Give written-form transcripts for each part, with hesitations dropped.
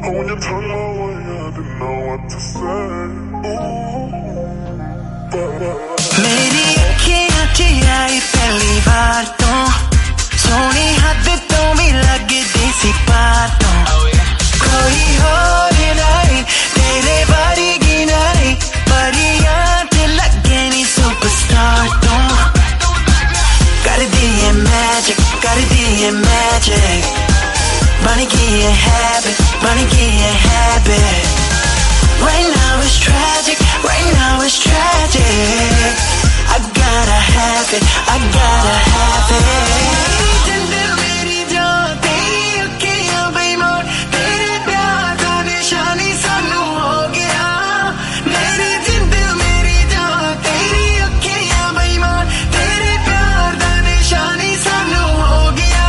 And when you turned my way, I didn't know what to say. मेरी अखियां च आई पहली बार तो सोनी हद तो भी लगदी सी पार तो कोई होर नहीं तेरे वर्गी नहीं परियां च लगे नी सुपरस्टार तो कर दिए मैजिक बन गई है habit right now it's tragic I gotta have it जिंदे मेरी जान तेरी अखियां बेईमान तेरे प्यार दा निशानी सानू हो गया मेरी जिंदे मेरी जान तेरी अखियां बेईमान तेरे प्यार दा निशानी सानू हो गया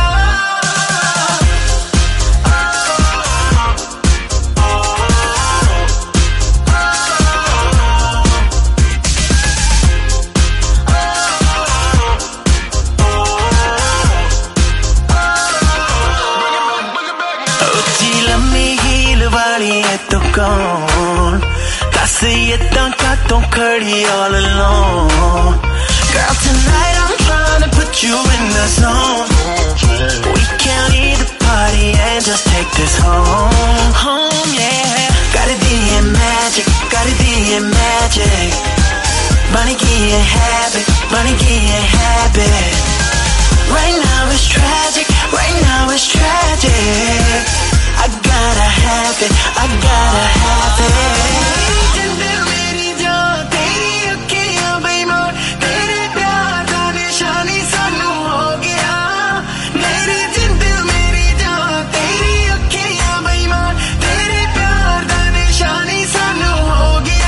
तो कौन दस ये कातों खड़ी all alone Girl tonight I'm trying to put you in the zone We can leave the party and just take this home yeah कर दिए magic बन गई है habit Right now it's tragic I gotta have it जिंदे मेरी जान तेरी अखियां बेईमान तेरे प्यार दा निशानी सानू हो गया मेरी जिंदे मेरी जान तेरी अखियां बेईमान तेरे प्यार दा निशानी सानू हो गया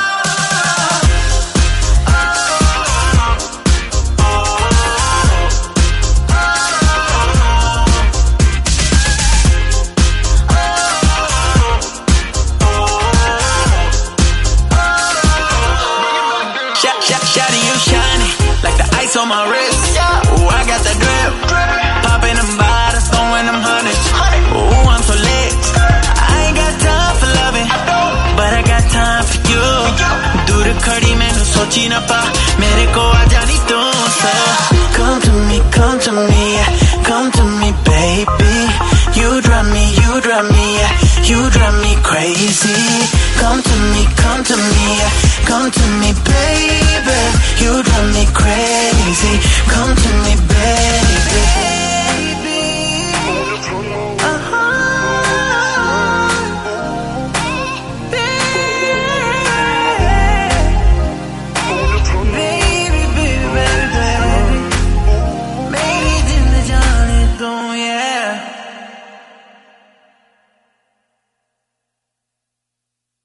Shawty, you shining like the ice on my wrist. Ooh, I got that drip. Popping them bottles, throwing them hundreds. Ooh, I'm so lit. I ain't got time for loving, but I got time for you. दूर खड़ी मैंने सोची ना पा मेरे को आ जानी तू so come to me baby you drive me crazy come to me baby you drive me crazy